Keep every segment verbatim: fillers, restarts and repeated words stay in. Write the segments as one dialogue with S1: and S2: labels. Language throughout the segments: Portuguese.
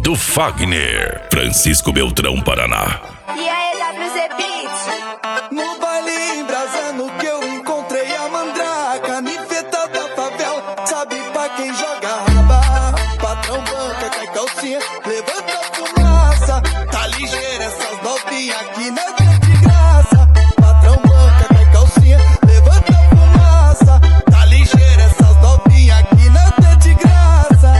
S1: do Fagner, Francisco Beltrão, Paraná.
S2: E aí, W Z Beats?
S3: No baile embrasando que eu encontrei a mandraca, niveta da favela, sabe pra quem joga raba? Patrão banca, cai calcinha, levanta a fumaça. Tá ligeira essas novinhas aqui, não é de graça. Patrão banca, cai calcinha, levanta a fumaça. Tá ligeira essas novinhas aqui, não é de graça.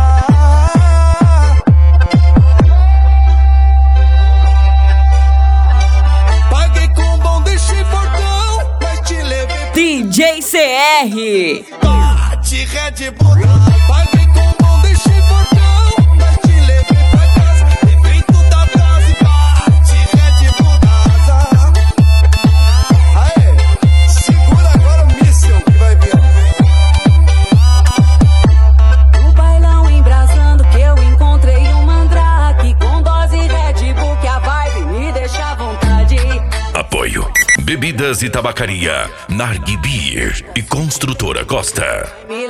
S3: Paguei com bom, deixei portão, mas te levei
S4: D J C R.
S3: bate Red Bull. Paguei com bom, deixei portão, mas te levei pra casa. Efeito da base, bate Red Bull da asa. Aê, segura agora o míssil que vai vir.
S5: No bailão embrasando que eu encontrei um mandrake com dose Red Bull que a vibe me deixa à vontade.
S1: Apoio Bebidas e Tabacaria, Nargue Beer e Construtora Costa.
S5: Me